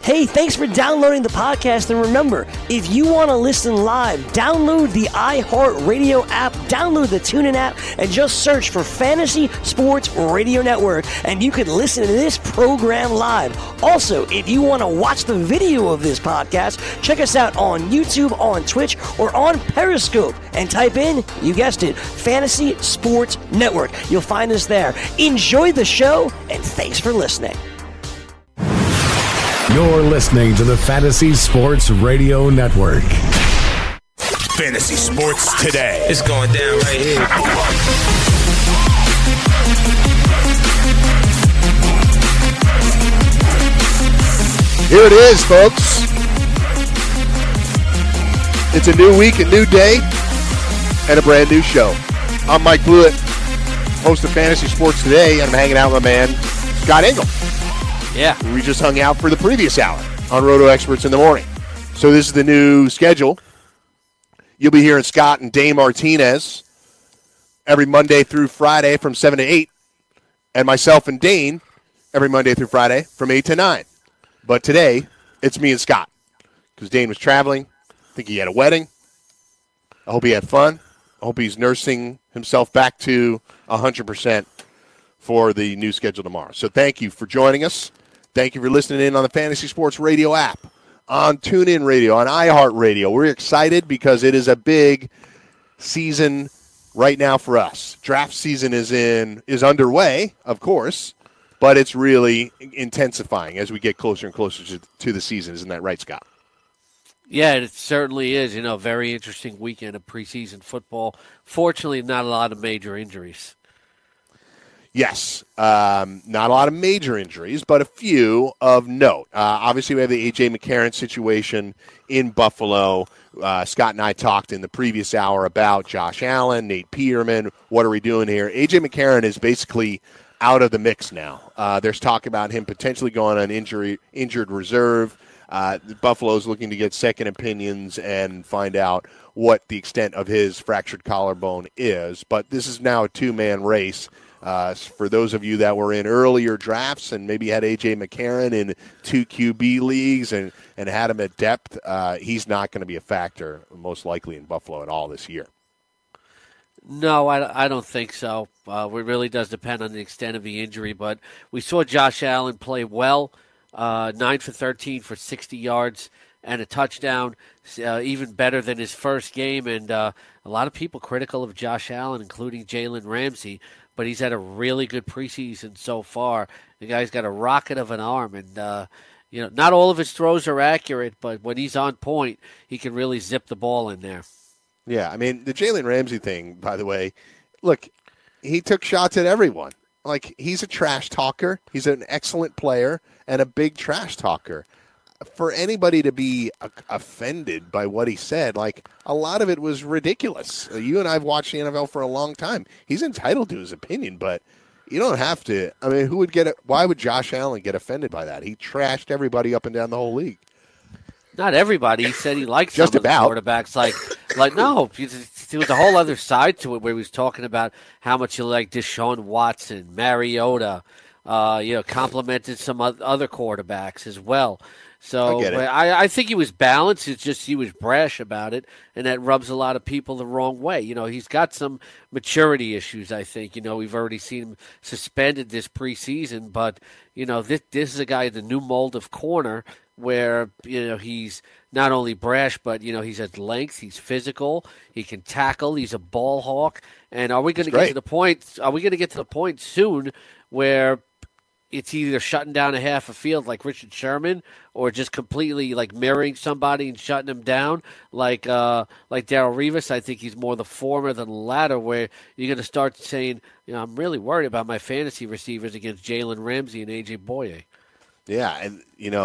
Hey, thanks for downloading the podcast. And remember, if you want to listen live, download the iHeartRadio app, download the TuneIn app, and just search for Fantasy Sports Radio Network, and you can listen to this program live. Also, if you want to watch the video of this podcast, check us out on YouTube, on Twitch, or on Periscope, and type in, you guessed it, Fantasy Sports Network. You'll find us there. Enjoy the show, and thanks for listening. You're listening to the Fantasy Sports Radio Network. Fantasy Sports Today. It's going down right here. Here it is, folks. It's a new week, a new day, and a brand new show. I'm Mike Blewett, host of Fantasy Sports Today, and I'm hanging out with my man, Scott Engel. Yeah. We just hung out for the previous hour on Roto Experts in the morning. So this is the new schedule. You'll be hearing Scott and Dane Martinez every Monday through Friday from 7 to 8, and myself and Dane every Monday through Friday from 8 to 9. But today, it's me and Scott because Dane was traveling. I think he had a wedding. I hope he had fun. I hope he's nursing himself back to 100% for the new schedule tomorrow. So thank you for joining us. Thank you for listening in on the Fantasy Sports Radio app, on TuneIn Radio, on iHeartRadio. We're excited because it is a big season right now for us. Draft season is underway, of course, but it's really intensifying as we get closer and closer to the season. Isn't that right, Scott? Yeah, it certainly is. Very interesting weekend of preseason football. Fortunately, not a lot of major injuries. Yes, not a lot of major injuries, but a few of note. Obviously, we have the A.J. McCarron situation in Buffalo. Scott and I talked in the previous hour about Josh Allen, Nate Peterman. What are we doing here? A.J. McCarron is basically out of the mix now. There's talk about him potentially going on injured reserve. Buffalo's looking to get second opinions and find out what the extent of his fractured collarbone is. But this is now a two-man race. For those of you that were in earlier drafts and maybe had A.J. McCarron in 2 QB leagues and had him at depth, he's not going to be a factor, most likely, in Buffalo at all this year. No, I don't think so. It really does depend on the extent of the injury. But we saw Josh Allen play well, 9 for 13 for 60 yards and a touchdown, even better than his first game. And a lot of people critical of Josh Allen, including Jalen Ramsey. But he's had a really good preseason so far. The guy's got a rocket of an arm, and not all of his throws are accurate, but when he's on point, he can really zip the ball in there. Yeah, I mean, the Jalen Ramsey thing, by the way, look, he took shots at everyone. Like, he's a trash talker. He's an excellent player and a big trash talker. For anybody to be offended by what he said, like, a lot of it was ridiculous. You and I have watched the NFL for a long time. He's entitled to his opinion, but you don't have to. I mean, who would get it? Why would Josh Allen get offended by that? He trashed everybody up and down the whole league. Not everybody. He said he liked just some about of the quarterbacks. Like no, there was a whole other side to it where he was talking about how much he liked Deshaun Watson, Mariota, complimented some other quarterbacks as well. So I think he was balanced. It's just he was brash about it, and that rubs a lot of people the wrong way. He's got some maturity issues, I think. We've already seen him suspended this preseason, but, this is a guy in the new mold of corner where, he's not only brash, but, he's at length, he's physical, he can tackle, he's a ball hawk. And are we going to get to the point? Are we going to get to the point soon where it's either shutting down a half a field like Richard Sherman or just completely like mirroring somebody and shutting them down like Darrelle Revis? I think he's more the former than the latter, where you're going to start saying, I'm really worried about my fantasy receivers against Jalen Ramsey and A.J. Bouye. Yeah, and,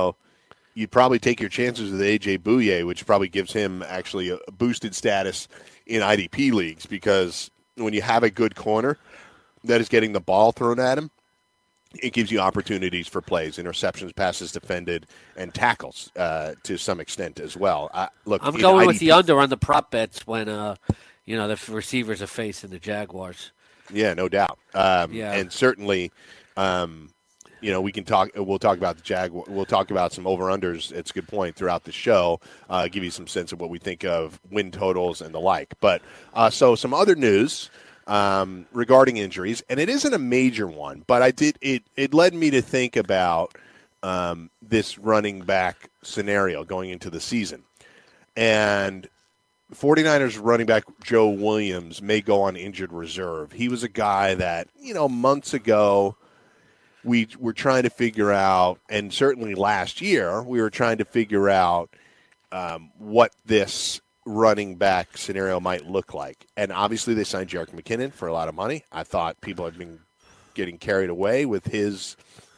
you'd probably take your chances with A.J. Bouye, which probably gives him actually a boosted status in IDP leagues, because when you have a good corner that is getting the ball thrown at him, it gives you opportunities for plays, interceptions, passes defended, and tackles to some extent as well. I'm going with the under on the prop bets when the receivers are facing the Jaguars. Yeah, no doubt. And certainly we can talk. We'll talk about the Jaguars. We'll talk about some over/unders. It's a good point throughout the show. Give you some sense of what we think of win totals and the like. But so some other news regarding injuries, and it isn't a major one, but it led me to think about this running back scenario going into the season. And 49ers running back Joe Williams may go on injured reserve. He was a guy that, months ago we were trying to figure out, and certainly last year we were trying to figure out what this running back scenario might look like. And obviously they signed Jerick McKinnon for a lot of money. I thought people had been getting carried away with his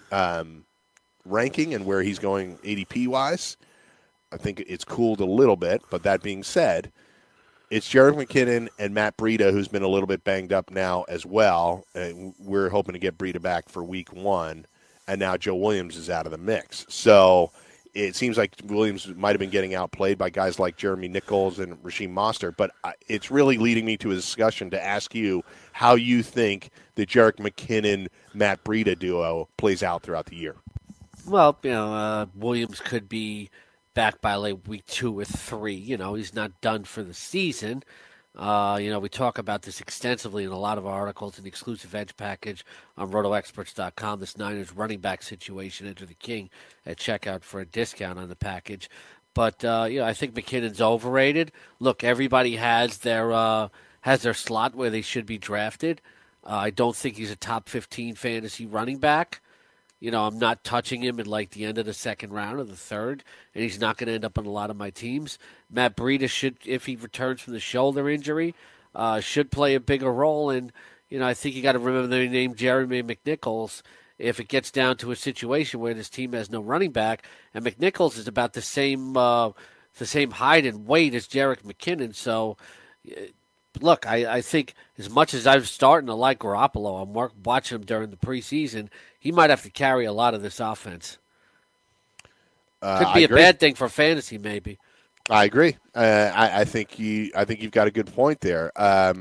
ranking and where he's going ADP-wise. I think it's cooled a little bit, but that being said, it's Jerick McKinnon and Matt Breida, who's been a little bit banged up now as well. And we're hoping to get Breida back for week 1, and now Joe Williams is out of the mix. So it seems like Williams might have been getting outplayed by guys like Jeremy Nichols and Raheem Mostert, but it's really leading me to a discussion to ask you how you think the Jerick McKinnon-Matt Breida duo plays out throughout the year. Well, Williams could be back by like week 2 or 3. He's not done for the season. We talk about this extensively in a lot of our articles in the exclusive Edge package on RotoExperts.com. This Niners running back situation. Enter the King at checkout for a discount on the package. But I think McKinnon's overrated. Look, everybody has their slot where they should be drafted. I don't think he's a top 15 fantasy running back. I'm not touching him in like the end of the second round or the third, and he's not going to end up on a lot of my teams. Matt Breida should, if he returns from the shoulder injury, should play a bigger role. And, I think you got to remember the name Jeremy McNichols. If it gets down to a situation where this team has no running back, and McNichols is about the same height and weight as Jerick McKinnon, so. Look, I think as much as I'm starting to like Garoppolo, I'm watching him during the preseason, he might have to carry a lot of this offense. Could be a bad thing for fantasy, maybe. I agree. I think you've got a good point there.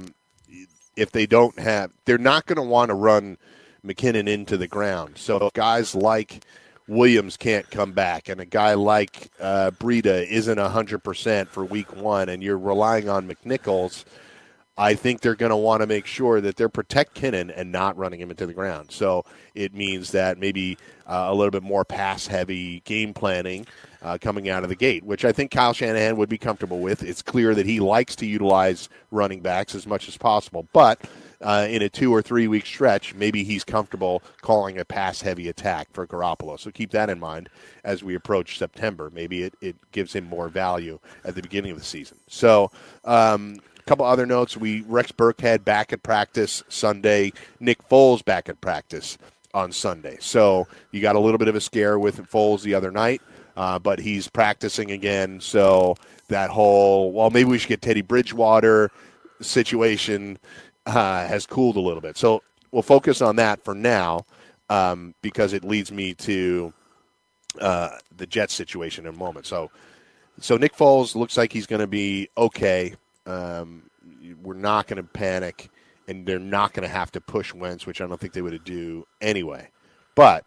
If they don't have, they're not going to want to run McKinnon into the ground. So if guys like Williams can't come back, and a guy like Breida isn't 100% for week 1, and you're relying on McNichols, I think they're going to want to make sure that they're protect Kinnan and not running him into the ground. So it means that maybe a little bit more pass-heavy game planning coming out of the gate, which I think Kyle Shanahan would be comfortable with. It's clear that he likes to utilize running backs as much as possible. But in a 2 or 3 week stretch, maybe he's comfortable calling a pass-heavy attack for Garoppolo. So keep that in mind as we approach September. Maybe it gives him more value at the beginning of the season. So couple other notes. Rex Burkhead back at practice Sunday. Nick Foles back at practice on Sunday. So you got a little bit of a scare with Foles the other night, but he's practicing again. So that whole, maybe we should get Teddy Bridgewater situation has cooled a little bit. So we'll focus on that for now because it leads me to the Jets situation in a moment. So Nick Foles looks like he's going to be okay. We're not going to panic, and they're not going to have to push Wentz, which I don't think they would do anyway. But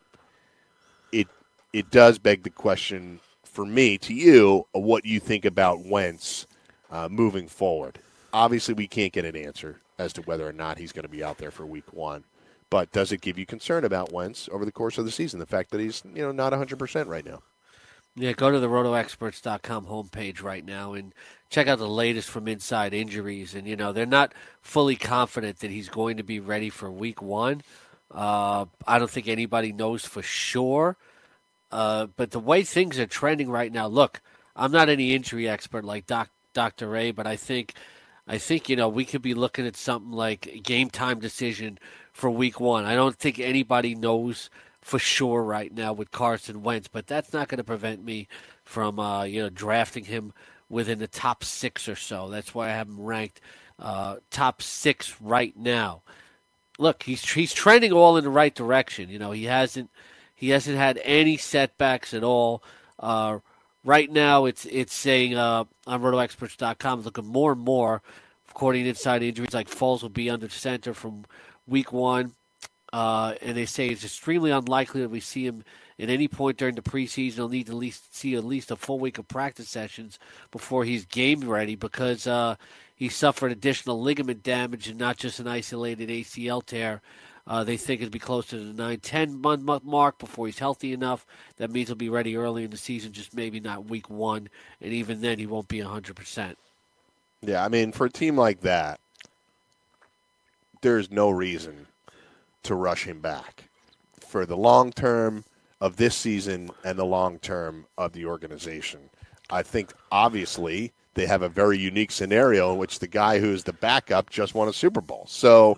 it does beg the question for me to you of what you think about Wentz moving forward. Obviously, we can't get an answer as to whether or not he's going to be out there for week 1. But does it give you concern about Wentz over the course of the season, the fact that he's not 100% right now? Yeah, go to the RotoExperts.com homepage right now and check out the latest from Inside Injuries. And, they're not fully confident that he's going to be ready for week 1. I don't think anybody knows for sure. But the way things are trending right now, look, I'm not any injury expert like Dr. Ray, but I think we could be looking at something like a game time decision for week 1. I don't think anybody knows for sure right now with Carson Wentz, but that's not going to prevent me from drafting him within the top 6 or so. That's why I have him ranked top 6 right now. Look, he's trending all in the right direction. He hasn't had any setbacks at all. Right now, it's saying on RotoExperts.com, looking more and more, according to Inside Injuries, like Foles will be under center from week 1. and they say it's extremely unlikely that we see him at any point during the preseason. He'll need to see at least a full week of practice sessions before he's game ready because he suffered additional ligament damage and not just an isolated ACL tear. They think it'll be closer to the 9-10 month mark before he's healthy enough. That means he'll be ready early in the season, just maybe not week 1, and even then he won't be 100%. Yeah, I mean, for a team like that, there's no reason to rush him back for the long term of this season and the long term of the organization. I think, obviously, they have a very unique scenario in which the guy who is the backup just won a Super Bowl. So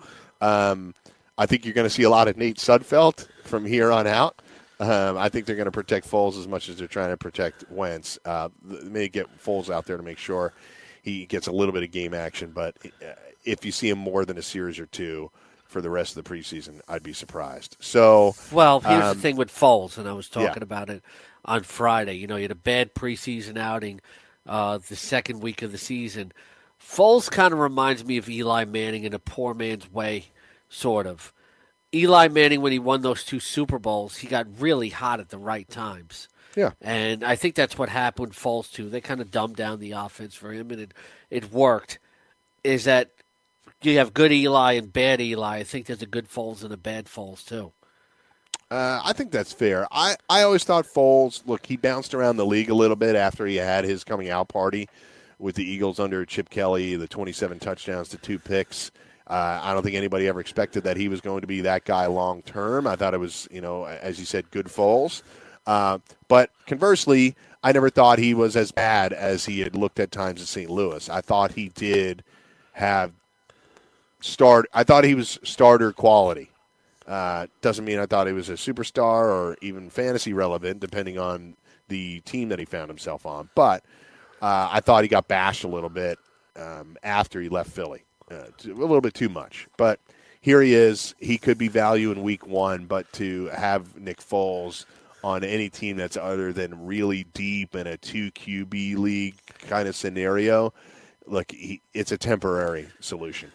I think you're going to see a lot of Nate Sudfeld from here on out. I think they're going to protect Foles as much as they're trying to protect Wentz. May get Foles out there to make sure he gets a little bit of game action, but if you see him more than a series or two for the rest of the preseason, I'd be surprised. So, well, here's the thing with Foles, and I was talking about it on Friday. You know, you had a bad preseason outing the second week of the season. Foles kind of reminds me of Eli Manning in a poor man's way, sort of. Eli Manning, when he won those 2 Super Bowls, he got really hot at the right times. Yeah. And I think that's what happened with Foles, too. They kind of dumbed down the offense for him, and it worked. Is that you have good Eli and bad Eli. I think there's a good Foles and a bad Foles, too. I think that's fair. I always thought Foles, look, he bounced around the league a little bit after he had his coming out party with the Eagles under Chip Kelly, the 27 touchdowns to 2 picks. I don't think anybody ever expected that he was going to be that guy long term. I thought it was, as you said, good Foles. But conversely, I never thought he was as bad as he had looked at times in St. Louis. I thought he did have I thought he was starter quality. Doesn't mean I thought he was a superstar or even fantasy relevant, depending on the team that he found himself on. But I thought he got bashed a little bit after he left Philly. A little bit too much. But here he is. He could be value in week 1, but to have Nick Foles on any team that's other than really deep in a 2 QB league kind of scenario, look, it's a temporary solution.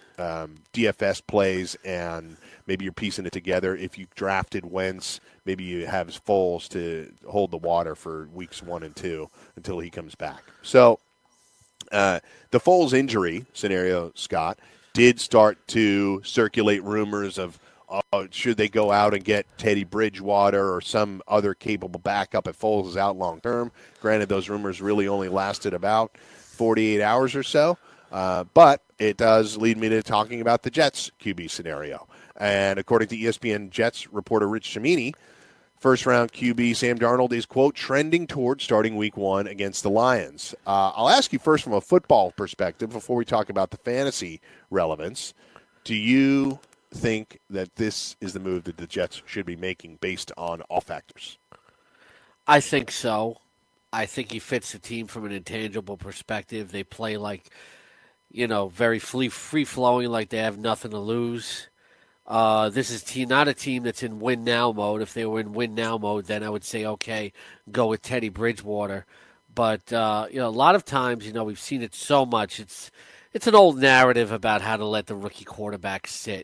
DFS plays, and maybe you're piecing it together. If you drafted Wentz, maybe you have Foles to hold the water for weeks 1 and 2 until he comes back. So the Foles injury scenario, Scott, did start to circulate rumors of should they go out and get Teddy Bridgewater or some other capable backup if Foles is out long term. Granted, those rumors really only lasted about 48 hours or so. But it does lead me to talking about the Jets QB scenario. And according to ESPN Jets reporter Rich Cimini, first-round QB Sam Darnold is, quote, trending toward starting week 1 against the Lions. I'll ask you first from a football perspective before we talk about the fantasy relevance. Do you think that this is the move that the Jets should be making based on all factors? I think so. I think he fits the team from an intangible perspective. They play like, very free-flowing, like they have nothing to lose. This is not a team that's in win-now mode. If they were in win-now mode, then I would say, okay, go with Teddy Bridgewater. But, a lot of times, we've seen it so much. It's an old narrative about how to let the rookie quarterback sit.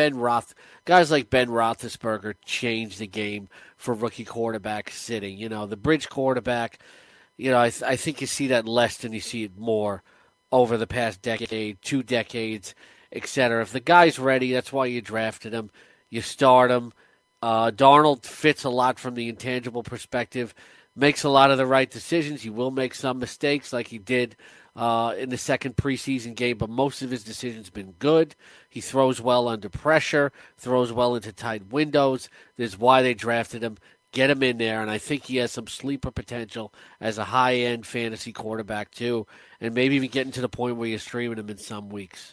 Guys like Ben Roethlisberger changed the game for rookie quarterback sitting. The bridge quarterback, I think you see that less than you see it more over the past decade, 2 decades, etc. If the guy's ready, that's why you drafted him. You start him. Darnold fits a lot from the intangible perspective, makes a lot of the right decisions. He will make some mistakes like he did in the second preseason game, but most of his decisions have been good. He throws well under pressure, throws well into tight windows. That's why they drafted him. Get him in there, and I think he has some sleeper potential as a high-end fantasy quarterback too, and maybe even getting to the point where you're streaming him in some weeks.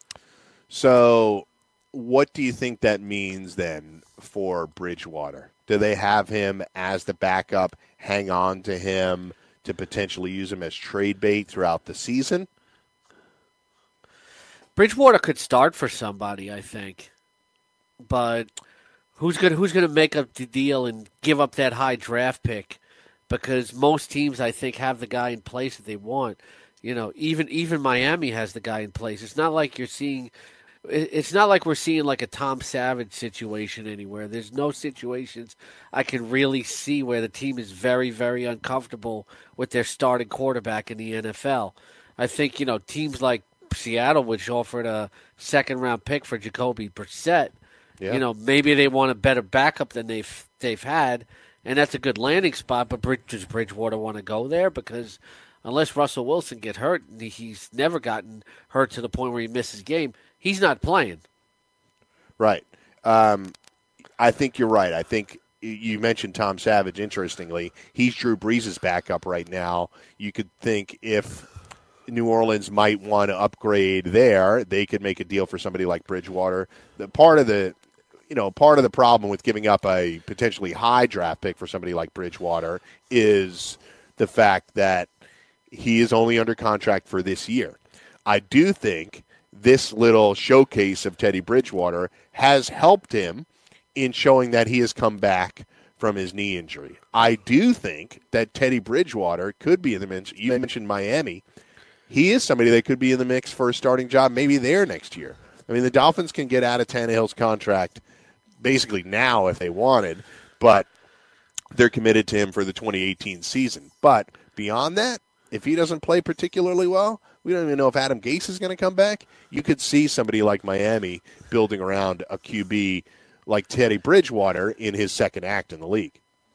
So what do you think that means then for Bridgewater? Do they have him as the backup, hang on to him to potentially use him as trade bait throughout the season? Bridgewater could start for somebody, I think, but who's going to make up the deal and give up that high draft pick? Because most teams, I think, have the guy in place that they want. Even Miami has the guy in place. It's not like you're seeing it's not like we're seeing like a Tom Savage situation anywhere. There's no situations I can really see where the team is very, very uncomfortable with their starting quarterback in the NFL. I think, teams like Seattle, which offered a second-round pick for Jacoby Brissett, maybe they want a better backup than they've had, and that's a good landing spot, but does Bridgewater want to go there? Because unless Russell Wilson get hurt, he's never gotten hurt to the point where he misses game, he's not playing. Right. I think you're right. I think you mentioned Tom Savage, interestingly. He's Drew Brees' backup right now. You could think if New Orleans might want to upgrade there, they could make a deal for somebody like Bridgewater. Part of the problem with giving up a potentially high draft pick for somebody like Bridgewater is the fact that he is only under contract for this year. I do think this little showcase of Teddy Bridgewater has helped him in showing that he has come back from his knee injury. I do think that Teddy Bridgewater could be in the mix. You mentioned Miami. He is somebody that could be in the mix for a starting job maybe there next year. I mean, the Dolphins can get out of Tannehill's contract basically now if they wanted, but they're committed to him for the 2018 season. But beyond that, if he doesn't play particularly well, we don't even know if Adam Gase is going to come back. You could see somebody like Miami building around a QB like Teddy Bridgewater in his second act in the league.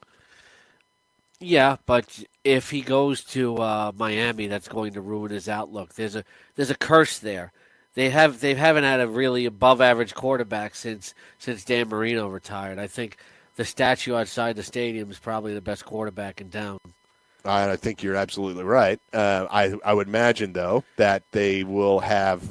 Yeah, but if he goes to Miami, that's going to ruin his outlook. There's a curse there. They haven't had a really above average quarterback since Dan Marino retired. I think the statue outside the stadium is probably the best quarterback in town. I think you're absolutely right. I would imagine, though, that they will have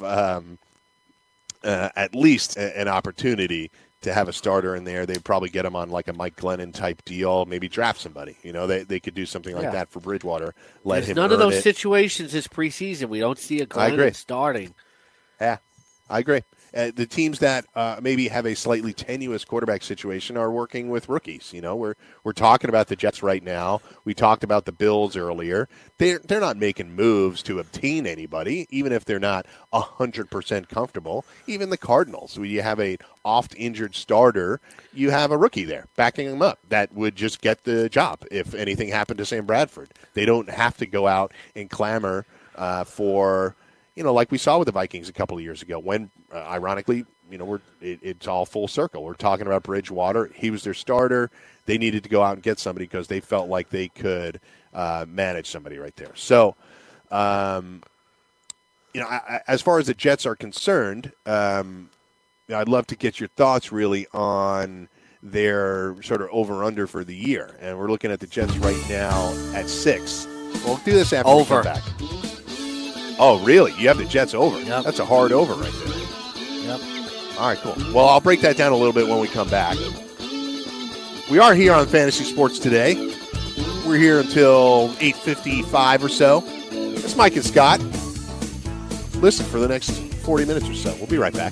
at least an opportunity to have a starter in there. They'd probably get him on like a Mike Glennon type deal, maybe draft somebody. They could do something like that for Bridgewater. There's none of those situations this preseason. We don't see a Glennon starting. Yeah, I agree. The teams that maybe have a slightly tenuous quarterback situation are working with rookies. We're talking about the Jets right now. We talked about the Bills earlier. They're not making moves to obtain anybody, even if they're not 100% comfortable. Even the Cardinals, when you have a oft-injured starter, you have a rookie there backing them up that would just get the job if anything happened to Sam Bradford. They don't have to go out and clamor for – like we saw with the Vikings a couple of years ago when, ironically, it's all full circle. We're talking about Bridgewater. He was their starter. They needed to go out and get somebody because they felt like they could manage somebody right there. So, as far as the Jets are concerned, I'd love to get your thoughts really on their sort of over-under for the year. And we're looking at the Jets right now at 6. We'll do this after we come back. Oh, really? You have the Jets over? Yep. That's a hard over right there. Yep. All right, cool. Well, I'll break that down a little bit when we come back. We are here on Fantasy Sports Today. We're here until 8:55 or so. It's Mike and Scott. Listen for the next 40 minutes or so. We'll be right back.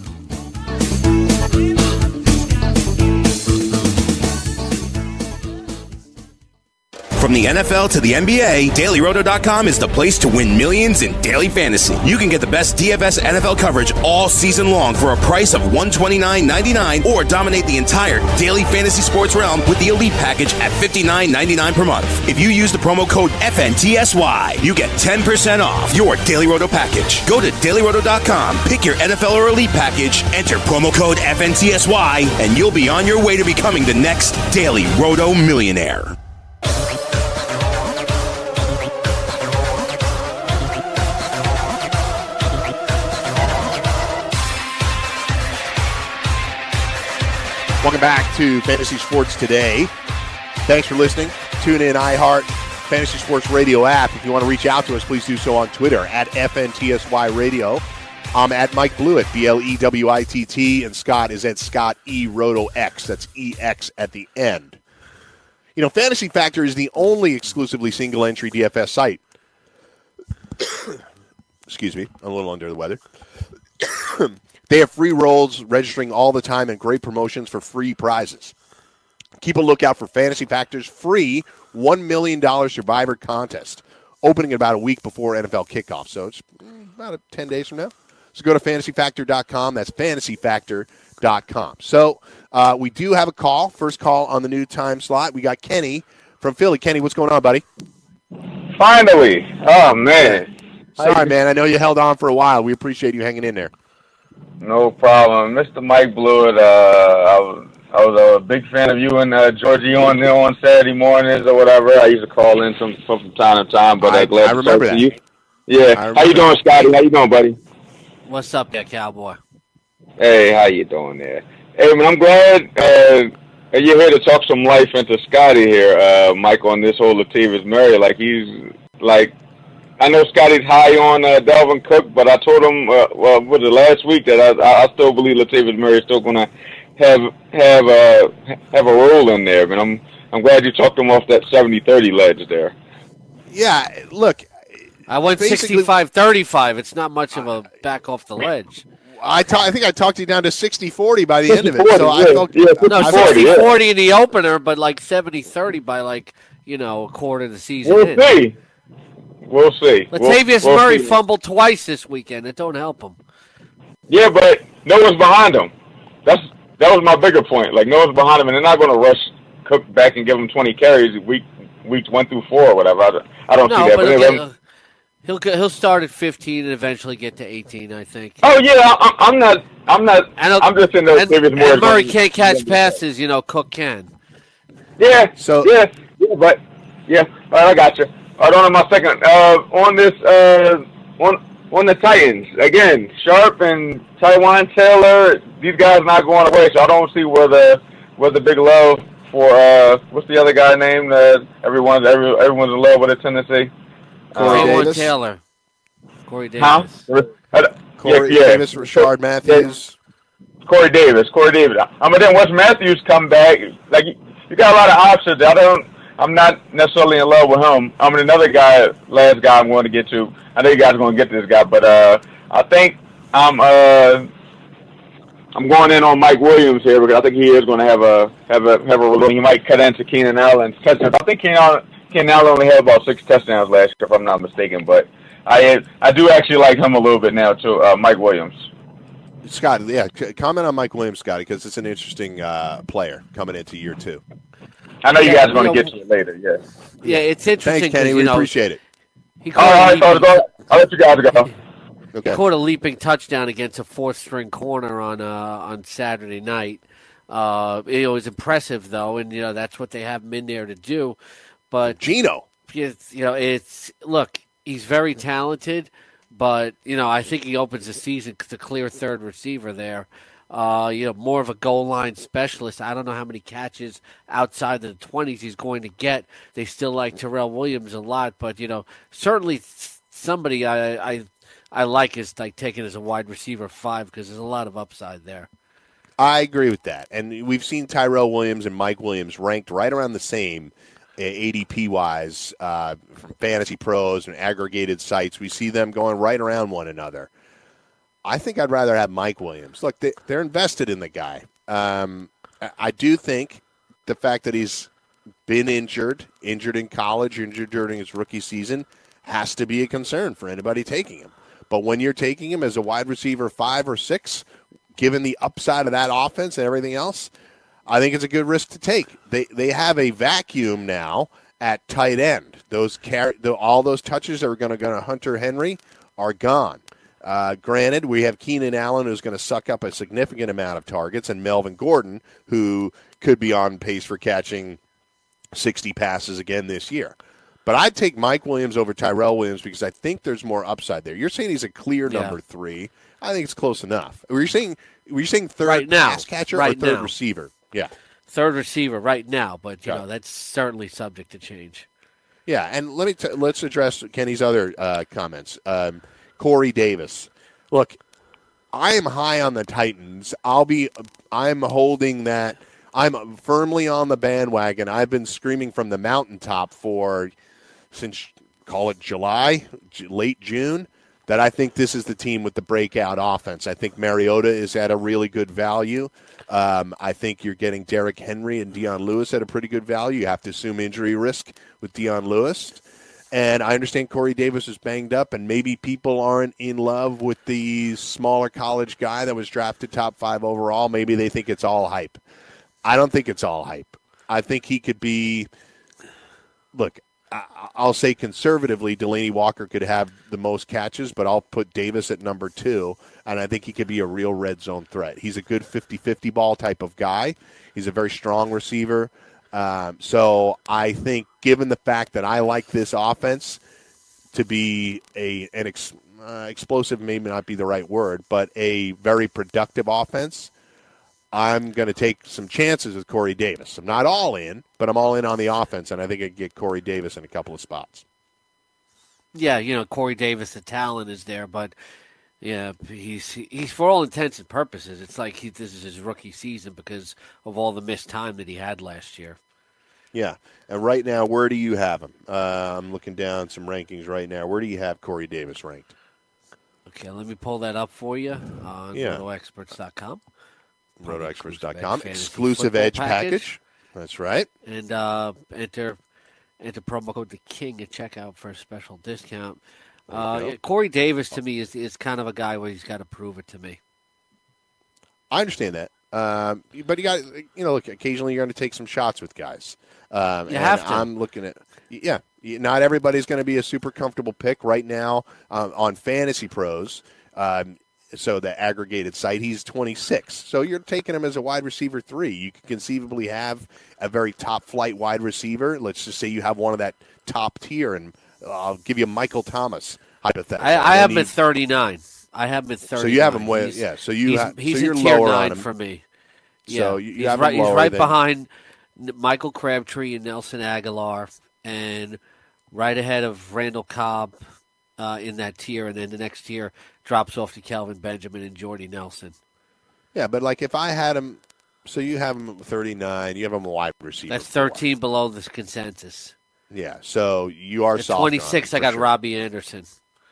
From the NFL to the NBA, DailyRoto.com is the place to win millions in daily fantasy. You can get the best DFS NFL coverage all season long for a price of $129.99 or dominate the entire daily fantasy sports realm with the Elite Package at $59.99 per month. If you use the promo code FNTSY, you get 10% off your Daily Roto package. Go to DailyRoto.com, pick your NFL or Elite Package, enter promo code FNTSY, and you'll be on your way to becoming the next Daily Roto millionaire. Welcome back to Fantasy Sports Today. Thanks for listening. Tune in iHeart, Fantasy Sports Radio app. If you want to reach out to us, please do so on Twitter at FNTSY Radio. I'm at Mike Blewett, BLEWITT, and Scott is at Scott E. Roto X. That's EX at the end. Fantasy Factor is the only exclusively single-entry DFS site. Excuse me, I'm a little under the weather. They have free rolls registering all the time and great promotions for free prizes. Keep a lookout for Fantasy Factor's free $1 million Survivor contest, opening about a week before NFL kickoff. So it's about 10 days from now. So go to fantasyfactor.com. That's fantasyfactor.com. So we do have a call. First call on the new time slot. We got Kenny from Philly. Kenny, what's going on, buddy? Finally. Oh, man. Sorry, man. I know you held on for a while. We appreciate you hanging in there. No problem. Mr. Mike Blewett, I was a big fan of you and Georgie on there on Saturday mornings or whatever. I used to call in from time to time, but I'm glad I remember that. You. Yeah. How you doing, Scotty? How you doing, buddy? What's up there, Cowboy? Hey, how you doing there? Hey, man, I'm glad you're here to talk some life into Scotty here, Mike, on this whole Latavius Murray. I know Scotty's high on Dalvin Cook, but I told him last week that I still believe Latavius Murray is still going to have a role in there. But I'm glad you talked him off that 70-30 ledge there. Yeah, look. I went 65-35. It's not much of a back off the ledge. I think I talked you down to 60-40 by the end of it. So I felt 60-40 in the opener, but like 70-30 by a quarter of the season. We'll see. Latavius Murray fumbled twice this weekend. It don't help him. Yeah, but no one's behind him. That was my bigger point. Like, no one's behind him, and they're not going to rush Cook back and give him 20 carries weeks 1 through 4 or whatever. I don't see that. But he'll start at 15 and eventually get to 18, I think. Oh yeah, I'm not. I'm just in those Latavius Murray. And Murray can't catch passes. Cook can. Yeah. So yeah. All right, I got you. All right, on my second. On this, on the Titans again, Sharp and Tyrod Taylor. These guys not going away, so I don't see where the big love for what's the other guy named everyone's in love with at Tennessee. Corey Taylor. Corey Davis. Huh? Corey Davis, Rashard Matthews. Corey Davis. But then once Matthews come back, like you got a lot of options. I'm not necessarily in love with him. Another guy, last guy I'm going to get to. I know you guys are going to get this guy, but I think I'm going in on Mike Williams here because I think he is going to have a he might cut into Keenan Allen's touchdowns. I think Keenan Allen only had about 6 touchdowns last year, if I'm not mistaken. But I do actually like him a little bit now too, Mike Williams. Scott, yeah, comment on Mike Williams, Scotty, because it's an interesting player coming into year 2. I know you guys are going to get to it later. Yeah. Yeah, it's interesting. Thanks, Kenny. We appreciate it. All right, I'll let you guys go. Okay. He caught a leaping touchdown against a 4th-string corner on Saturday night. It was impressive though, and that's what they have him in there to do. But Geno, look, he's very talented, but I think he opens the season the clear third receiver there. More of a goal line specialist. I don't know how many catches outside the 20s he's going to get. They still like Terrell Williams a lot, but certainly somebody I like is like taking as a wide receiver 5 because there's a lot of upside there. I agree with that, and we've seen Tyrell Williams and Mike Williams ranked right around the same ADP-wise from Fantasy Pros and aggregated sites. We see them going right around one another. I think I'd rather have Mike Williams. Look, they're invested in the guy. I do think the fact that he's been injured in college, injured during his rookie season, has to be a concern for anybody taking him. But when you're taking him as a wide receiver 5 or 6, given the upside of that offense and everything else, I think it's a good risk to take. They have a vacuum now at tight end. All those touches that are going to go to Hunter Henry are gone. Granted, we have Keenan Allen, who's going to suck up a significant amount of targets, and Melvin Gordon, who could be on pace for catching 60 passes again this year. But I'd take Mike Williams over Tyrell Williams because I think there's more upside there. You're saying he's a clear number 3. I think it's close enough. Were you saying third right now, pass catcher right or third now. receiver? Yeah. Third receiver right now, but that's certainly subject to change. Yeah, and let's address Kenny's other comments. Corey Davis. Look, I am high on the Titans. I'm holding that. I'm firmly on the bandwagon. I've been screaming from the mountaintop since call it July, late June, that I think this is the team with the breakout offense. I think Mariota is at a really good value. I think you're getting Derrick Henry and Dion Lewis at a pretty good value. You have to assume injury risk with Dion Lewis. And I understand Corey Davis is banged up, and maybe people aren't in love with the smaller college guy that was drafted top 5 overall. Maybe they think it's all hype. I don't think it's all hype. I think he could be – look, I'll say conservatively Delanie Walker could have the most catches, but I'll put Davis at number 2, and I think he could be a real red zone threat. He's a good 50-50 ball type of guy. He's a very strong receiver. So I think given the fact that I like this offense to be an explosive may not be the right word, but a very productive offense, I'm going to take some chances with Corey Davis. I'm not all in, but I'm all in on the offense, and I think I can get Corey Davis in a couple of spots. Yeah, Corey Davis, the talent is there, but yeah, he's for all intents and purposes, it's like this is his rookie season because of all the missed time that he had last year. Yeah, and right now, where do you have him? I'm looking down some rankings right now. Where do you have Corey Davis ranked? Okay, let me pull that up for you on RotoExperts.com. RotoExperts.com. Exclusive Edge package. That's right. And enter promo code the King at checkout for a special discount. Corey Davis to me is kind of a guy where he's got to prove it to me. I understand that, but you got look. Occasionally, you're going to take some shots with guys. You have to. I'm looking at not everybody's going to be a super comfortable pick right now on Fantasy Pros. So the aggregated site, he's 26. So you're taking him as a wide receiver 3. You could conceivably have a very top flight wide receiver. Let's just say you have one of that top tier, and I'll give you Michael Thomas hypothetically. I have him at 39. I have him at 39. So you have him way, So he's you're in tier lower 9 on him for me. So yeah, you have him lower he's right than, behind Michael Crabtree and Nelson Aguilar, and right ahead of Randall Cobb in that tier, and then the next tier drops off to Kelvin Benjamin and Jordy Nelson. Yeah, but like if I had him, so you have him at 39, you have him a wide receiver. That's 13 below the consensus. Yeah, so you are at soft 26, on him, I got sure. Robbie Anderson.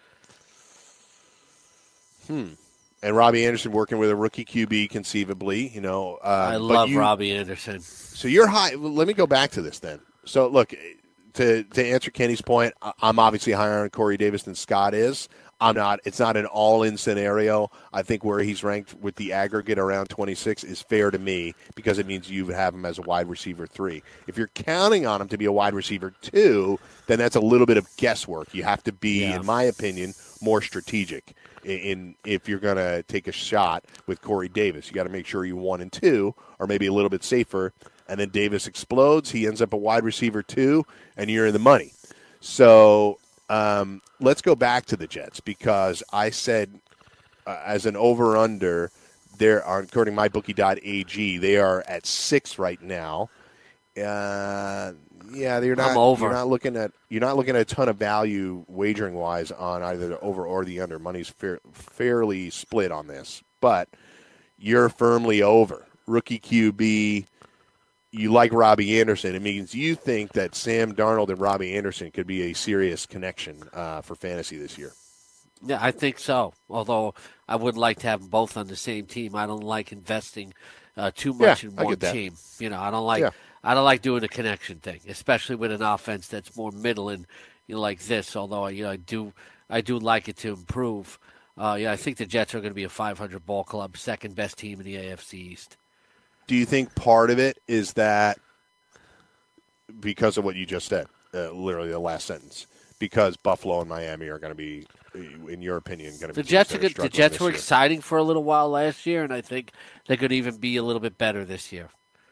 And Robbie Anderson working with a rookie QB conceivably, I love Robbie Anderson. So you're high. Let me go back to this then. So look, to answer Kenny's point, I'm obviously higher on Corey Davis than Scott is. I'm not. It's not an all-in scenario. I think where he's ranked with the aggregate around 26 is fair to me because it means you have him as a wide receiver 3. If you're counting on him to be a wide receiver 2, then that's a little bit of guesswork. You have to be, in my opinion, more strategic. If you're going to take a shot with Corey Davis, you got to make sure you 1 and 2, or maybe a little bit safer. And then Davis explodes. He ends up a wide receiver 2, and you're in the money. So let's go back to the Jets because I said as an over/under, there are, according to mybookie.ag, they are at 6 right now. You're not looking at a ton of value wagering wise on either the over or the under. Money's fairly split on this, but you're firmly over. Rookie QB, you like Robbie Anderson. It means you think that Sam Darnold and Robbie Anderson could be a serious connection for fantasy this year. Yeah, I think so. Although I would like to have them both on the same team. I don't like investing too much in one team. I don't like. Yeah. I don't like doing the connection thing, especially with an offense that's more middle and like this. Although I do like it to improve. I think the Jets are going to be a 500 ball club, second best team in the AFC East. Do you think part of it is that because of what you just said, literally the last sentence, because Buffalo and Miami are going to be, in your opinion, going to be the Jets are good. The Jets were exciting for a little while last year, and I think they could even be a little bit better this year.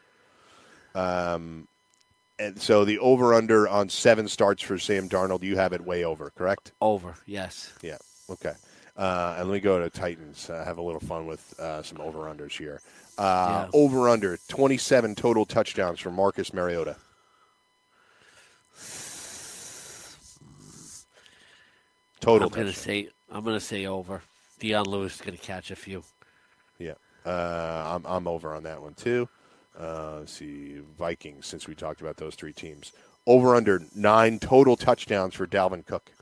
And so the over/under on 7 starts for Sam Darnold, you have it way over, correct? Over, yes. Yeah, okay. And let me go to Titans. Have a little fun with some over/unders here. Over/under 27 total touchdowns for Marcus Mariota. Total. I'm gonna say over. Deion Lewis is gonna catch a few. Yeah, I'm over on that one too. Let's see, Vikings, since we talked about those 3 teams. Over/under 9 total touchdowns for Dalvin Cook.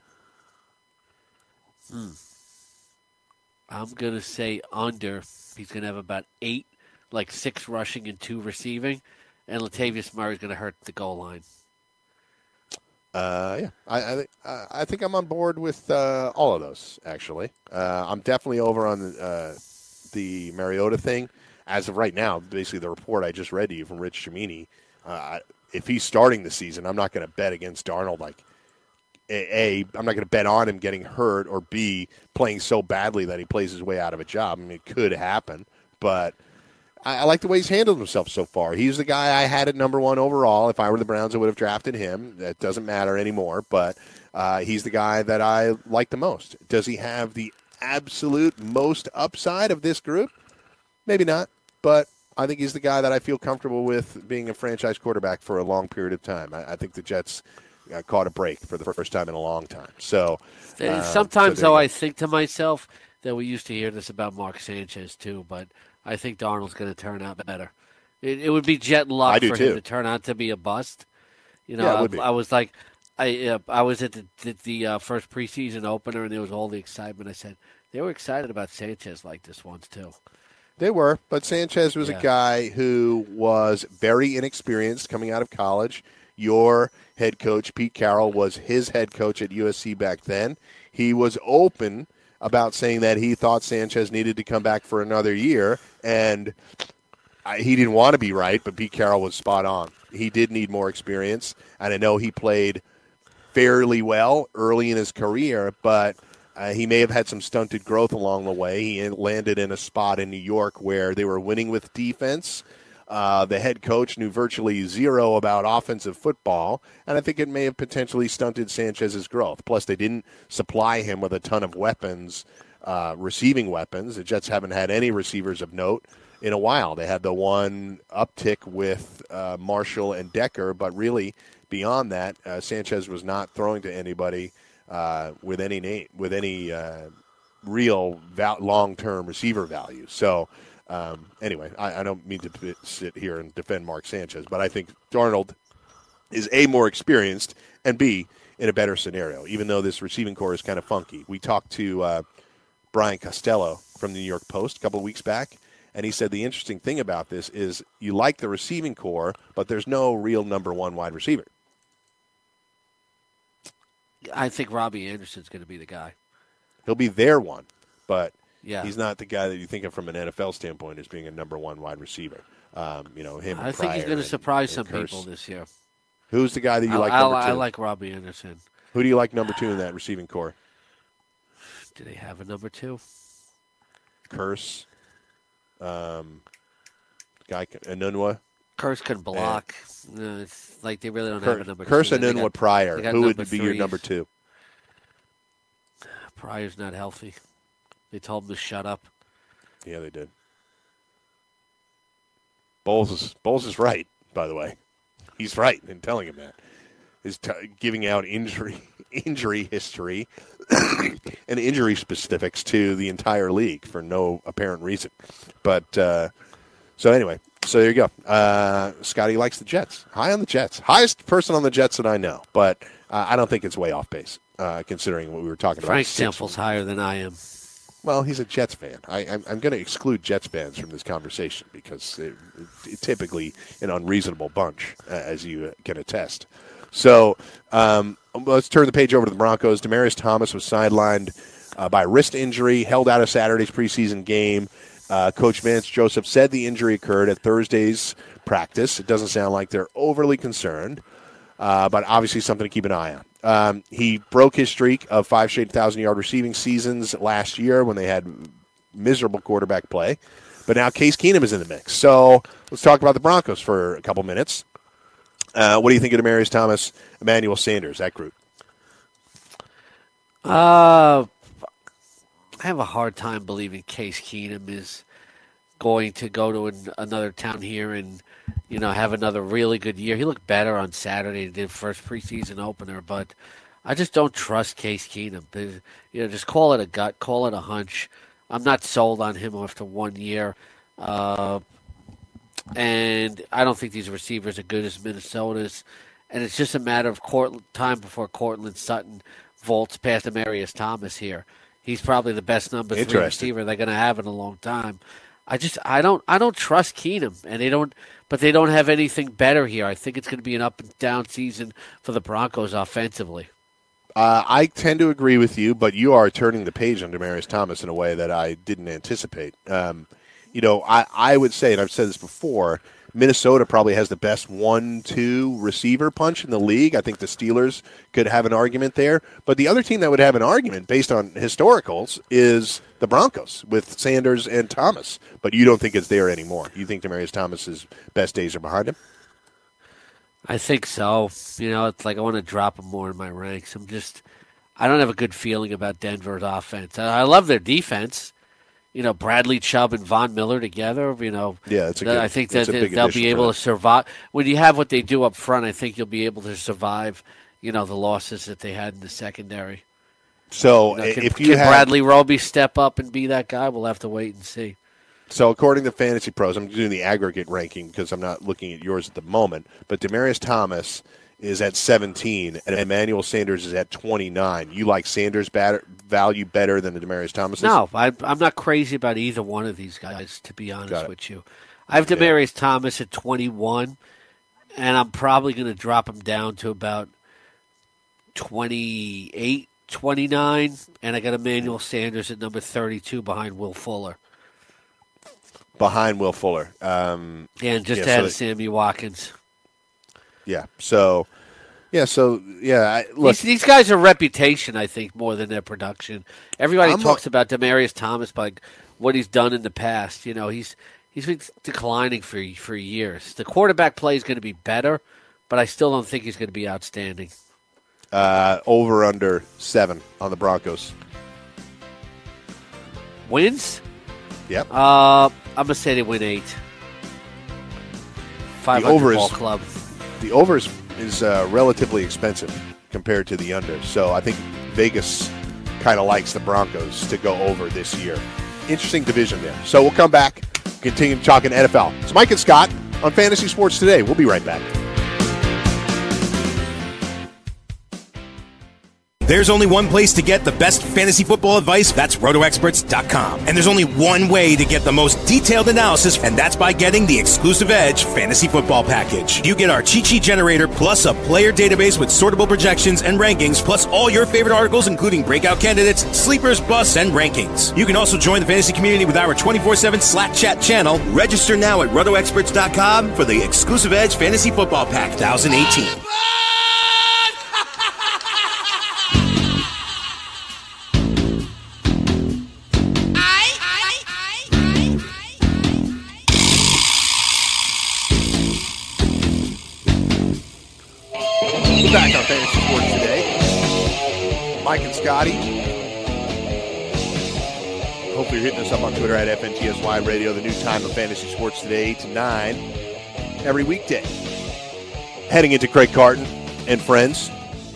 I'm going to say under. He's going to have about 8, like 6 rushing and 2 receiving. And Latavius Murray's going to hurt the goal line. I think I'm on board with all of those. Actually, I'm definitely over on the Mariota thing. As of right now, basically the report I just read to you from Rich Cimini, if he's starting the season, I'm not going to bet against Darnold. Like, I'm not going to bet on him getting hurt, or B, playing so badly that he plays his way out of a job. I mean, it could happen, but I like the way he's handled himself so far. He's the guy I had at number 1 overall. If I were the Browns, I would have drafted him. That doesn't matter anymore, but he's the guy that I like the most. Does he have the absolute most upside of this group? Maybe not, but I think he's the guy that I feel comfortable with being a franchise quarterback for a long period of time. I think the Jets caught a break for the first time in a long time. So sometimes, though, I think to myself that we used to hear this about Mark Sanchez too, but I think Darnold's going to turn out better. It would be Jet luck for him to turn out to be a bust. You know, I was like, I was at the first preseason opener, and there was all the excitement. I said they were excited about Sanchez like this once too. They were, but Sanchez was a guy who was very inexperienced coming out of college. Your head coach, Pete Carroll, was his head coach at USC back then. He was open about saying that he thought Sanchez needed to come back for another year, and he didn't want to be right, but Pete Carroll was spot on. He did need more experience, and I know he played fairly well early in his career, but he may have had some stunted growth along the way. He landed in a spot in New York where they were winning with defense. The head coach knew virtually zero about offensive football, and I think it may have potentially stunted Sanchez's growth. Plus, they didn't supply him with a ton of weapons, receiving weapons. The Jets haven't had any receivers of note in a while. They had the one uptick with Marshall and Decker, but really beyond that, Sanchez was not throwing to anybody with any real long-term receiver value. So. Anyway, I don't mean to sit here and defend Mark Sanchez, but I think Darnold is A, more experienced, and B, in a better scenario, even though this receiving core is kind of funky. We talked to Brian Costello from the New York Post a couple of weeks back, and he said the interesting thing about this is you like the receiving core, but there's no real number 1 wide receiver. I think Robbie Anderson's going to be the guy. He'll be their one, but... Yeah. He's not the guy that you think of from an NFL standpoint as being a number 1 wide receiver. Him. I think he's going to surprise some people this year. Who's the guy that you like number 2? I like Robbie Anderson. Who do you like number 2 in that receiving core? Do they have a number 2? Curse. Guy Enunwa. Curse can block. It's like they really don't have a number 2. Curse Enunwa Pryor. Who would be your number 2? Pryor's not healthy. They told him to shut up. Yeah, they did. Bowles is right, by the way. He's right in telling him that. He's giving out injury history and injury specifics to the entire league for no apparent reason. But so anyway, so there you go. Scotty likes the Jets. High on the Jets. Highest person on the Jets that I know. But I don't think it's way off base, considering what we were talking about. Frank Sample's higher than I am. Well, he's a Jets fan. I'm going to exclude Jets fans from this conversation because they're typically an unreasonable bunch, as you can attest. So let's turn the page over to the Broncos. Demaryius Thomas was sidelined by wrist injury, held out of Saturday's preseason game. Coach Vance Joseph said the injury occurred at Thursday's practice. It doesn't sound like they're overly concerned, but obviously something to keep an eye on. He broke his streak of 5 straight 1,000-yard receiving seasons last year when they had miserable quarterback play. But now Case Keenum is in the mix. So let's talk about the Broncos for a couple minutes. What do you think of Demaryius Thomas, Emmanuel Sanders, that group? I have a hard time believing Case Keenum is going to go to another town here and have another really good year. He looked better on Saturday than the first preseason opener, but I just don't trust Case Keenum. Just call it a gut, call it a hunch. I'm not sold on him after 1 year. And I don't think these receivers are good as Minnesota's. And it's just a matter of time before Cortland Sutton vaults past Demaryius Thomas here. He's probably the best number 3 receiver they're going to have in a long time. I don't trust Keenum, and they don't have anything better here. I think it's going to be an up and down season for the Broncos offensively. I tend to agree with you, but you are turning the page on Demaryius Thomas in a way that I didn't anticipate. I would say, and I've said this before, Minnesota probably has the best 1-2 receiver punch in the league. I think the Steelers could have an argument there. But the other team that would have an argument based on historicals is the Broncos with Sanders and Thomas. But you don't think it's there anymore. You think Demaryius Thomas's best days are behind him? I think so. It's like I want to drop him more in my ranks. I don't have a good feeling about Denver's offense. I love their defense. Bradley Chubb and Von Miller together. I think that they'll be able to survive. When you have what they do up front, I think you'll be able to survive. The losses that they had in the secondary. So can Bradley Roby step up and be that guy? We'll have to wait and see. So according to Fantasy Pros, I'm doing the aggregate ranking because I'm not looking at yours at the moment. But Demaryius Thomas is at 17, and Emmanuel Sanders is at 29. You like Sanders' value better than the Demaryius Thomas? No, I'm not crazy about either one of these guys, to be honest with you. I have Demaryius Thomas at 21, and I'm probably going to drop him down to about 28, 29, and I got Emmanuel Sanders at number 32 behind Will Fuller. Behind Will Fuller. And just ahead of Sammy Watkins. Yeah. Look, these guys are reputation, I think, more than their production. Everybody talks about Demaryius Thomas, like what he's done in the past. He's been declining for years. The quarterback play is going to be better, but I still don't think he's going to be outstanding. Over under 7 on the Broncos. Wins? Yep. I'm gonna say they win 8. 500 ball club. The over is relatively expensive compared to the under, so I think Vegas kind of likes the Broncos to go over this year. Interesting division there. So we'll come back, continue talking NFL. It's Mike and Scott on Fantasy Sports Today. We'll be right back. There's only one place to get the best fantasy football advice. That's RotoExperts.com. And there's only one way to get the most detailed analysis, and that's by getting the Exclusive Edge Fantasy Football Package. You get our cheat sheet generator, plus a player database with sortable projections and rankings, plus all your favorite articles, including breakout candidates, sleepers, busts, and rankings. You can also join the fantasy community with our 24/7 Slack chat channel. Register now at RotoExperts.com for the Exclusive Edge Fantasy Football Pack 2018. Back on Fantasy Sports Today. Mike and Scotty. Hopefully you're hitting us up on Twitter at FNTSY Radio, the new time of Fantasy Sports Today, 8 to 9, every weekday. Heading into Craig Carton and friends.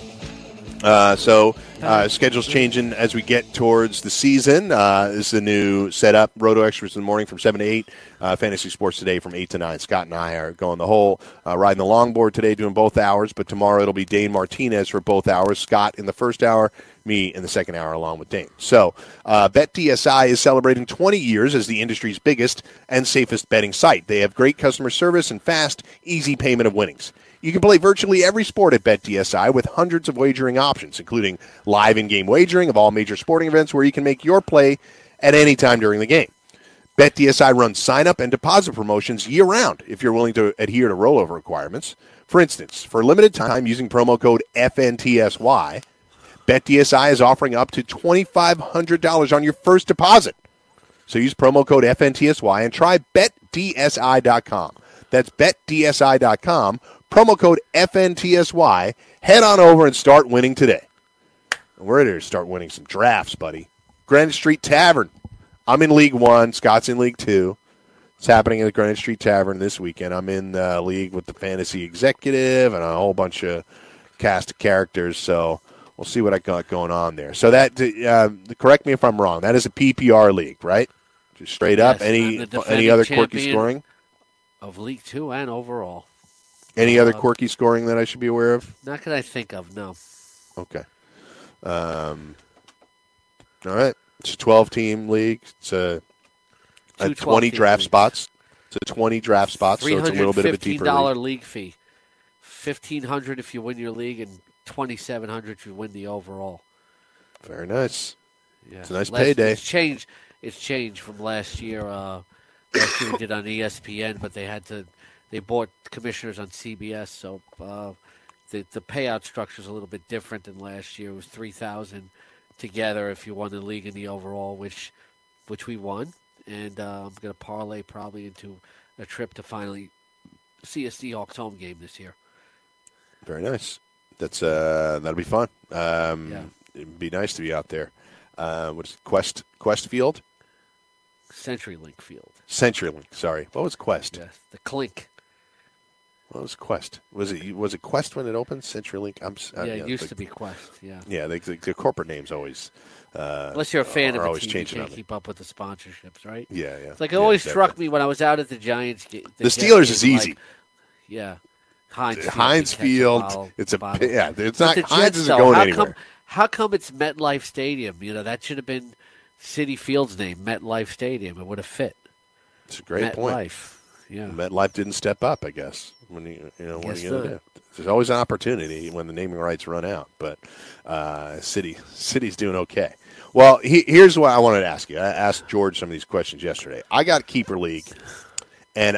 Schedule's changing as we get towards the season. This is a new setup. Roto Extras in the morning from 7 to 8. Fantasy Sports Today from 8 to 9. Scott and I are going the whole, riding the longboard today, doing both hours. But tomorrow it'll be Dane Martinez for both hours. Scott in the first hour, me in the second hour along with Dane. So BetDSI is celebrating 20 years as the industry's biggest and safest betting site. They have great customer service and fast, easy payment of winnings. You can play virtually every sport at BetDSI with hundreds of wagering options, including live in-game wagering of all major sporting events where you can make your play at any time during the game. BetDSI runs sign-up and deposit promotions year-round if you're willing to adhere to rollover requirements. For instance, for a limited time using promo code FNTSY, BetDSI is offering up to $2,500 on your first deposit. So use promo code FNTSY and try BetDSI.com. That's BetDSI.com. Promo code FNTSY. Head on over and start winning today. We're ready to start winning some drafts, buddy. Greenwich Street Tavern. I'm in League 1. Scott's in League 2. It's happening at the Greenwich Street Tavern this weekend. I'm in the league with the fantasy executive and a whole bunch of cast of characters, so we'll see what I got going on there. So that, correct me if I'm wrong, that is a PPR league, right? Just straight up. Any other quirky scoring? Of League 2 and overall. Any other quirky scoring that I should be aware of? Not that I think of, no. Okay. All right. It's a 12-team league. It's a 20 draft spots. So 20 draft spots, so it's a little bit of a deeper $315 league. league fee. $1,500 if you win your league, and $2,700 if you win the overall. Very nice. Yeah. It's a nice payday. It's changed from last year. Last year we did on ESPN, but they bought commissioners on CBS, so the payout structure is a little bit different than last year. It was $3,000 together if you won the league in the overall, which we won. And I'm going to parlay probably into a trip to finally see a Seahawks home game this year. Very nice. That'll be fun. Yeah. It'd be nice to be out there. What's Quest Field? CenturyLink Field. CenturyLink. Sorry. What was Quest? Yes, the Clink. What was Quest? Was it Quest when it opened? CenturyLink. It used to be Quest. Yeah. Yeah. The corporate names always. Unless you're a fan of the team, you can't it. keep up with the sponsorships, right? Yeah. It's like it always struck me when I was out at the Giants. The Steelers is easy. Like, yeah. Heinz Field. It's bottle. It's not. But the Heinz Jets, isn't going how anywhere. How come it's MetLife Stadium? That should have been Citi Field's name, MetLife Stadium. It would have fit. It's a great point. MetLife. Yeah. MetLife didn't step up, I guess. What are you going to do? There's always an opportunity when the naming rights run out, but City's doing okay. Well, here's what I wanted to ask you. I asked George some of these questions yesterday. I got Keeper League, and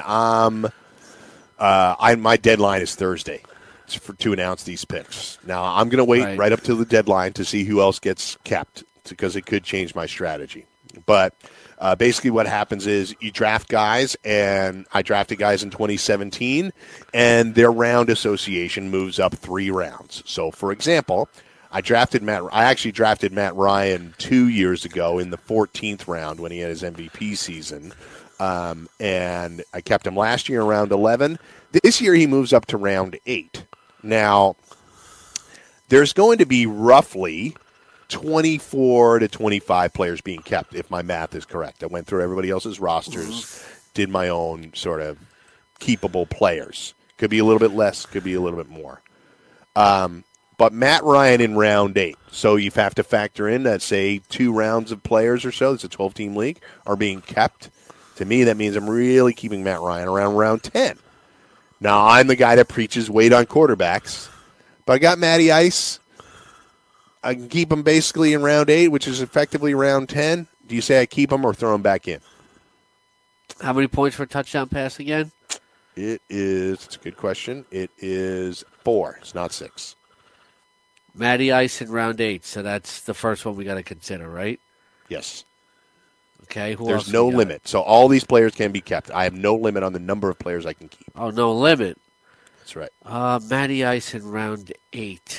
my deadline is Thursday to announce these picks. Now, I'm going to wait right up to the deadline to see who else gets kept because it could change my strategy. But basically what happens is you draft guys, and I drafted guys in 2017, and their round association moves up 3 rounds. So, for example, I actually drafted Matt Ryan 2 years ago in the 14th round when he had his MVP season, and I kept him last year in round 11. This year he moves up to round 8. Now, there's going to be roughly 24 to 25 players being kept, if my math is correct. I went through everybody else's rosters, did my own sort of keepable players. Could be a little bit less, could be a little bit more. But Matt Ryan in round 8, so you have to factor in that, say, 2 rounds of players or so, it's a 12-team league, are being kept. To me, that means I'm really keeping Matt Ryan around round 10. Now, I'm the guy that preaches wait on quarterbacks, but I got Matty Ice. I can keep him basically in round 8, which is effectively round 10. Do you say I keep him or throw him back in? How many points for a touchdown pass again? It's a good question. It is 4. It's not 6. Matty Ice in round 8, so that's the first one we got to consider, right? Yes. Okay, There's no limit. So all these players can be kept. I have no limit on the number of players I can keep. Oh, no limit. That's right. Matty Ice in round 8.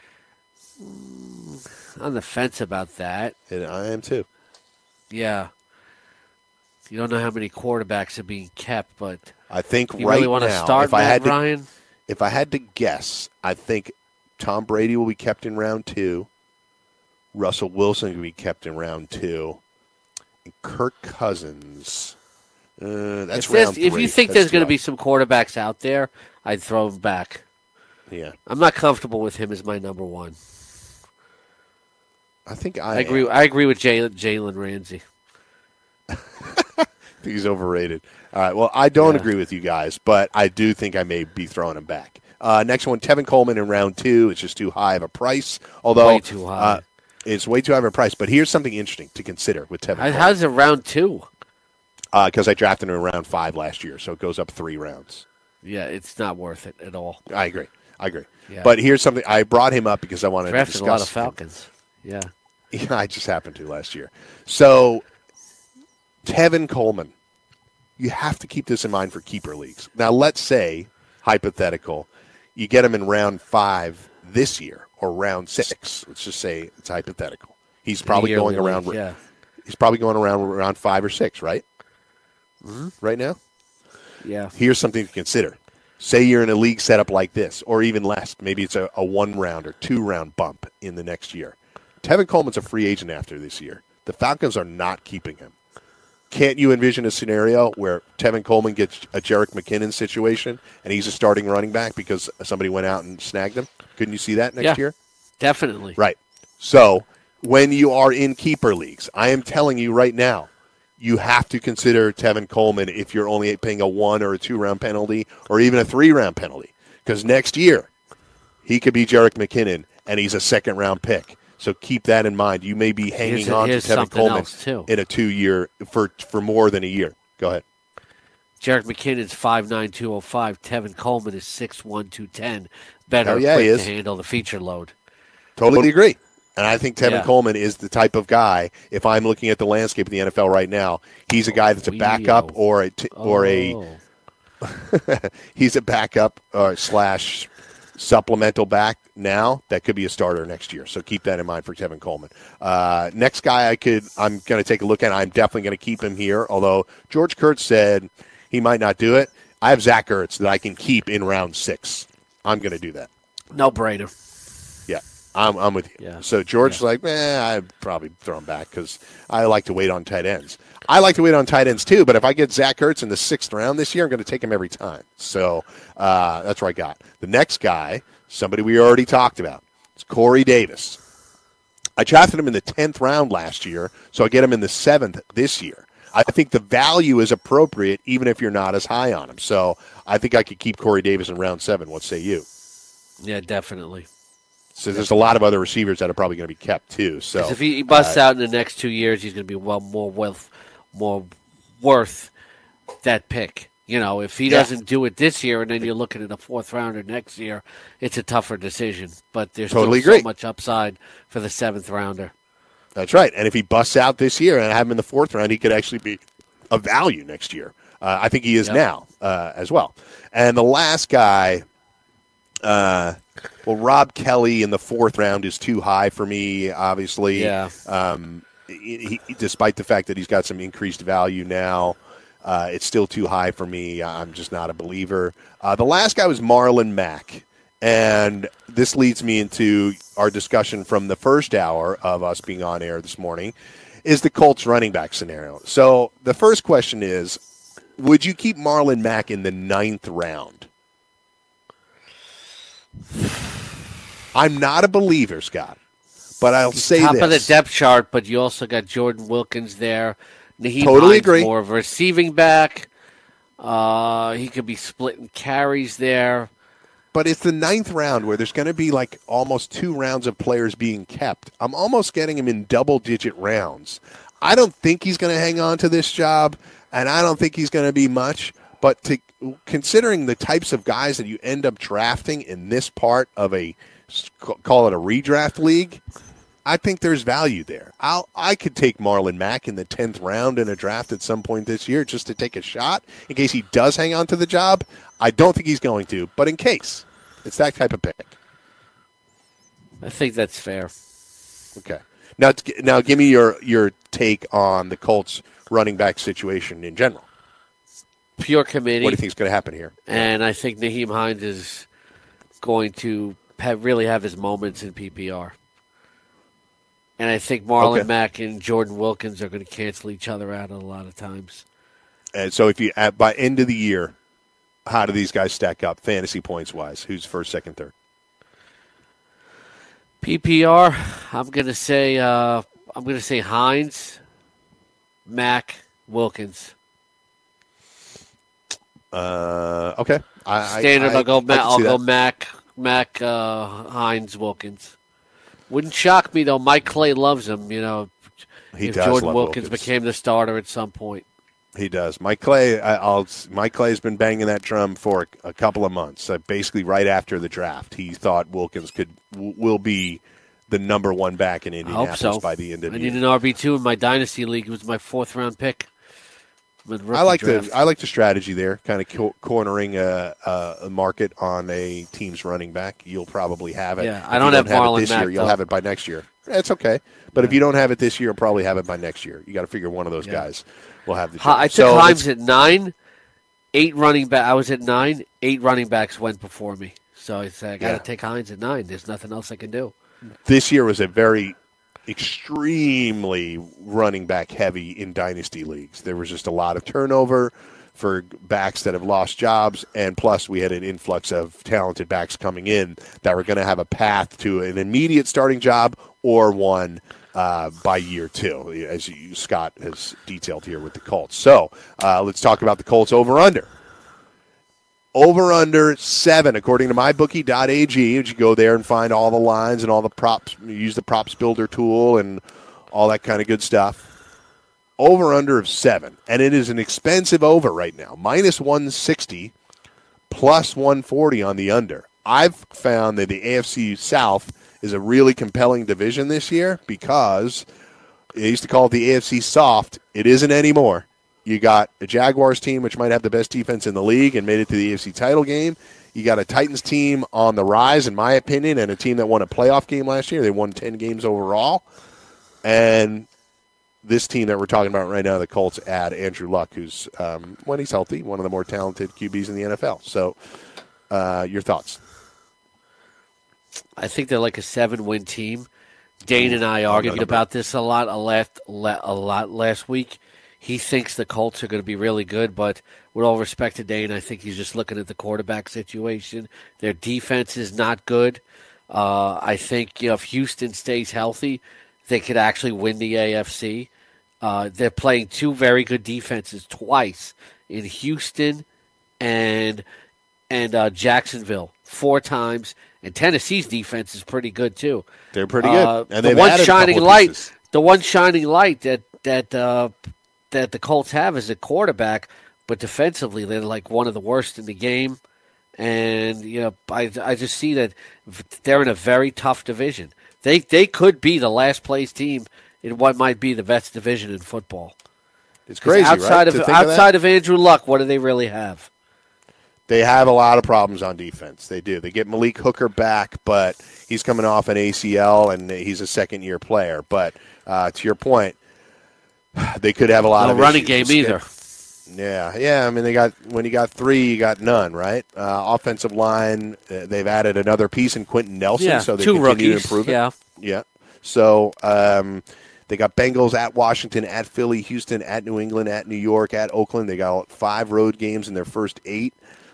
On the fence about that. And I am too. Yeah. You don't know how many quarterbacks are being kept, but I think you right really want to now, start Matt Ryan? If I had to guess, I think Tom Brady will be kept in round 2. Russell Wilson will be kept in round 2. And Kirk Cousins. That's round 3. If you think there's going to be some quarterbacks out there, I'd throw him back. Yeah. I'm not comfortable with him as my number 1. I think I agree. I agree with Jalen Ramsey. I think he's overrated. All right. Well, I don't agree with you guys, but I do think I may be throwing him back. Next one, Tevin Coleman in round 2. It's just too high of a price. Although way too high. It's way too high of a price. But here's something interesting to consider with Tevin Coleman. How's it round 2? Because I drafted him in round 5 last year, so it goes up 3 rounds. Yeah, it's not worth it at all. I agree. Yeah. But here's something. I brought him up because I wanted to discuss. Drafted a lot of Falcons. Yeah. Yeah, I just happened to last year. So, Tevin Coleman, you have to keep this in mind for keeper leagues. Now, let's say, hypothetical, you get him in round 5 this year or round 6. Let's just say it's hypothetical. He's probably going around. Yeah. He's probably going around 5 or 6, right? Mm-hmm. Right now. Yeah. Here's something to consider. Say you're in a league setup like this, or even less. Maybe it's a 1-round or 2-round bump in the next year. Tevin Coleman's a free agent after this year. The Falcons are not keeping him. Can't you envision a scenario where Tevin Coleman gets a Jerick McKinnon situation and he's a starting running back because somebody went out and snagged him? Couldn't you see that next year? Definitely. Right. So when you are in keeper leagues, I am telling you right now, you have to consider Tevin Coleman if you're only paying a 1 or a 2-round penalty or even a 3-round penalty. Because next year, he could be Jerick McKinnon, and he's a 2nd-round pick. So keep that in mind. You may be hanging on to Tevin Coleman in a 2-year for more than a year. Go ahead. Jerick McKinnon's 5'9", 205. Tevin Coleman is 6'1", 210. Better quick to handle the feature load. Totally agree. And I think Tevin Coleman is the type of guy, if I'm looking at the landscape in the NFL right now, he's a guy that's a backup or he's a backup slash supplemental back now that could be a starter next year. So keep that in mind for Tevin Coleman. Next guy I'm going to take a look at. I'm definitely going to keep him here, although George Kurtz said he might not do it. I have Zach Ertz that I can keep in round 6. I'm going to do that. No brainer. Yeah, I'm with you. Yeah. So George's like, I'd probably throw him back because I like to wait on tight ends. I like to wait on tight ends too, but if I get Zach Ertz in the 6th round this year, I'm going to take him every time. So that's where I got. The next guy, somebody we already talked about, it's Corey Davis. I drafted him in the 10th round last year, so I get him in the 7th this year. I think the value is appropriate even if you're not as high on him. So I think I could keep Corey Davis in round 7. What say you? Yeah, definitely. So there's a lot of other receivers that are probably going to be kept too. So if he busts out in the next 2 years, he's going to be more worth that pick. If he doesn't do it this year, and then you're looking at a 4th rounder next year, it's a tougher decision. But there's still so much upside for the 7th rounder. That's right. And if he busts out this year and I have him in the 4th round, he could actually be a value next year. I think he is now as well. And the last guy, Rob Kelly in the 4th round is too high for me, obviously. Yeah. Despite the fact that he's got some increased value now, it's still too high for me. I'm just not a believer. The last guy was Marlon Mack. And this leads me into our discussion from the first hour of us being on air this morning, is the Colts running back scenario. So the first question is, would you keep Marlon Mack in the 9th round? I'm not a believer, Scott, but I'll say top this. Top of the depth chart, but you also got Jordan Wilkins there. Naheem totally Hines, agree. More of a receiving back. He could be splitting carries there. But it's the 9th round where there's going to be like almost 2 rounds of players being kept. I'm almost getting him in double-digit rounds. I don't think he's going to hang on to this job, and I don't think he's going to be much. But considering the types of guys that you end up drafting in this part of call it a redraft league, I think there's value there. I could take Marlon Mack in the 10th round in a draft at some point this year just to take a shot in case he does hang on to the job. I don't think he's going to, but in case, it's that type of pick. I think that's fair. Okay. Now give me your take on the Colts running back situation in general. Pure committee. What do you think is going to happen here? And I think Naheem Hines is going to really have his moments in PPR. And I think Marlon Mack and Jordan Wilkins are going to cancel each other out a lot of times. And so if you by end of the year, how do these guys stack up fantasy points wise? Who's first, second, third? PPR, I'm going to say Hines, Mack, Wilkins. Okay. Standard. I'll go Mack, Hines, Wilkins. Wouldn't shock me though. Mike Clay loves him. If Jordan Wilkins became the starter at some point. He does. Mike Clay. Mike Clay's been banging that drum for a couple of months. Basically, right after the draft, he thought Wilkins will be the number 1 back in Indianapolis by the end of the year. I need an RB2 in my dynasty league. It was my 4th round pick. I like the strategy there, kind of cornering a market on a team's running back. You'll probably have it. Yeah, I don't have Marlon this Mack, year. You'll have it by next year. It's okay, but if you don't have it this year, you'll probably have it by next year. You got to figure one of those guys will have the job. I took Hines at 9. 8 running back. I was at 9. 8 running backs went before me, so I said I got to take Hines at 9. There's nothing else I can do. This year was a very extremely running back heavy in dynasty leagues. There was just a lot of turnover for backs that have lost jobs, and plus we had an influx of talented backs coming in that were going to have a path to an immediate starting job or one by year 2, as Scott has detailed here with the Colts. So let's talk about the Colts over-under. Over-under 7, according to mybookie.ag. You go there and find all the lines and all the props. You use the props builder tool and all that kind of good stuff. Over-under of 7. And it is an expensive over right now. Minus 160, plus 140 on the under. I've found that the AFC South is a really compelling division this year because they used to call it the AFC Soft. It isn't anymore. You got a Jaguars team, which might have the best defense in the league and made it to the AFC title game. You got a Titans team on the rise, in my opinion, and a team that won a playoff game last year. They won 10 games overall. And this team that we're talking about right now, the Colts, add Andrew Luck, who's, when he's healthy, one of the more talented QBs in the NFL. So your thoughts? I think they're like a 7-win team. Dane and I argued about this a lot last week. He thinks the Colts are going to be really good, but with all respect to Dane, I think he's just looking at the quarterback situation. Their defense is not good. I think if Houston stays healthy, they could actually win the AFC. They're playing 2 very good defenses twice in Houston and Jacksonville 4 times. And Tennessee's defense is pretty good too. They're pretty good. And the one shining light, that the Colts have is a quarterback, but defensively they're like one of the worst in the game. And I just see that they're in a very tough division. They could be the last place team in what might be the best division in football. It's crazy, outside right? Outside of Andrew Luck, what do they really have? They have a lot of problems on defense. They do. They get Malik Hooker back, but he's coming off an ACL, and he's a second-year player. But to your point, they could have a lot of running issues. Game either. Yeah. I mean, when you got 3, you got none, right? Offensive line, they've added another piece in Quentin Nelson, so they 2 continue rookies. to improve it. Yeah. So they got Bengals at Washington, at Philly, Houston, at New England, at New York, at Oakland. They got 5 road games in their first 8.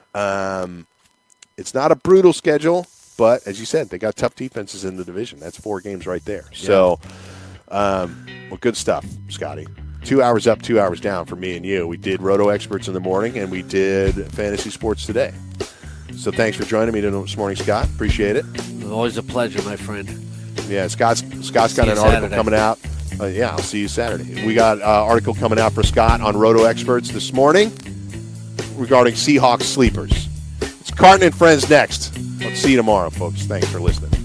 It's not a brutal schedule, but as you said, they got tough defenses in the division. That's 4 games right there. Yeah. So, good stuff, Scotty. 2 hours up, 2 hours down for me and you. We did Roto Experts in the morning, and we did Fantasy Sports today. So thanks for joining me this morning, Scott. Appreciate it. Always a pleasure, my friend. Yeah, Scott's got an article coming out. I'll see you Saturday. We got an article coming out for Scott on Roto Experts this morning regarding Seahawks sleepers. It's Carton and Friends next. Let's see you tomorrow, folks. Thanks for listening.